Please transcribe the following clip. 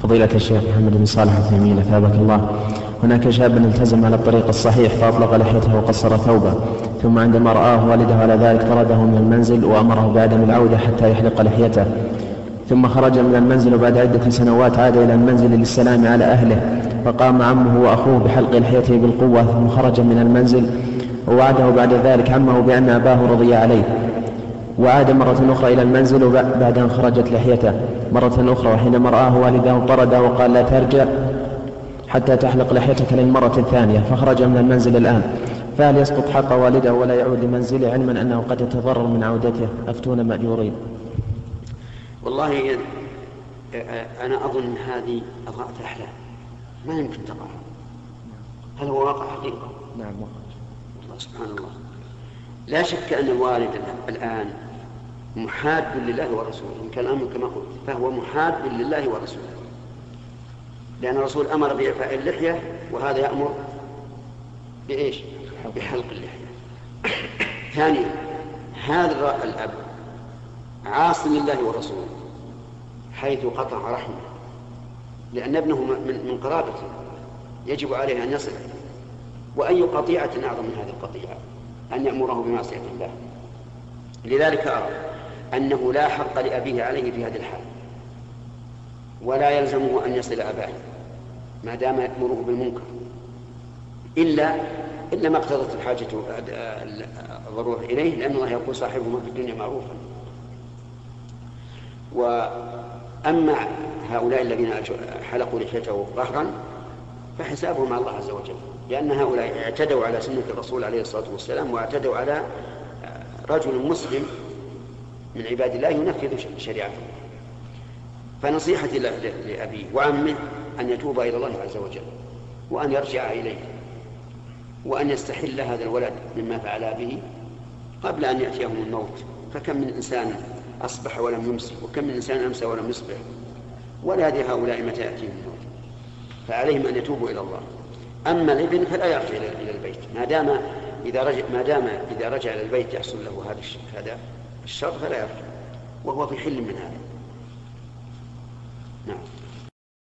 فضيلة الشيخ محمد بن صالح العثيمين أثابك الله. هناك شاب التزم على الطريق الصحيح فأطلق لحيته وقصر ثوبه، ثم عندما رآه والده على ذلك طرده من المنزل وأمره بعدم العودة حتى يحلق لحيته، ثم خرج من المنزل وبعد عدة سنوات عاد إلى المنزل للسلام على أهله، فقام عمه وأخوه بحلق لحيته بالقوة، ثم خرج من المنزل ووعده بعد ذلك عمه بأن أباه رضي عليه، وعاد مرة أخرى إلى المنزل بعد أن خرجت لحيته مرة أخرى، وحينما رآه والده طرده وقال لا ترجع حتى تحلق لحيتك للمرة الثانية، فخرج من المنزل الآن، فهل يسقط حق والده ولا يعود لمنزله علما أنه قد يتضرر من عودته؟ أفتون مأجورين. والله أنا أظن هذه أضغاث أحلام ما يمكن تقع. هل هو واقع حقيقة؟ نعم واقع. الله سبحان الله. لا شك أن الوالد الآن محاد لله ورسوله، إن كان الأمر كما قلت فهو محاد لله ورسوله، لأن الرسول أمر بإعفاء اللحية وهذا يأمر بإيش؟ بحلق اللحية. ثانيا هذا الأب عاص لله ورسوله حيث قطع رحمه، لأن ابنه من قرابته يجب عليه أن يصل، وأي قطيعة أعظم من هذه القطيعة أن يأمره بمعصية الله. لذلك أرى أنه لا حق لأبيه عليه في هذه الحال، ولا يلزمه أن يصل أباه ما دام يأمره بالمنكر، إلا ما اقتضت الحاجة الضرورة إليه، لأن الله يقول صاحبهما في الدنيا معروفا. وأما هؤلاء الذين حلقوا لحيته قهرا فحسابهم مع الله عز وجل، لأن هؤلاء اعتدوا على سنة الرسول عليه الصلاة والسلام، واعتدوا على رجل مسلم من عباد الله ينفذ شريعته. فنصيحتي لأبيه وعمه أن يتوب إلى الله عز وجل، وأن يرجع إليه، وأن يستحل هذا الولد مما فعل به قبل أن يأتيهم الموت. فكم من إنسان أصبح ولم يمسي، وكم من إنسان أمسى ولم يصبح، ولا يدري هؤلاء متى يأتيهم الموت، فعليهم أن يتوبوا إلى الله. أما الابن فلا يرجع إلى البيت ما دام إذا رجع إلى البيت يحصل له هذا الشر، فلا يرجع وهو في حل من هذا. نعم.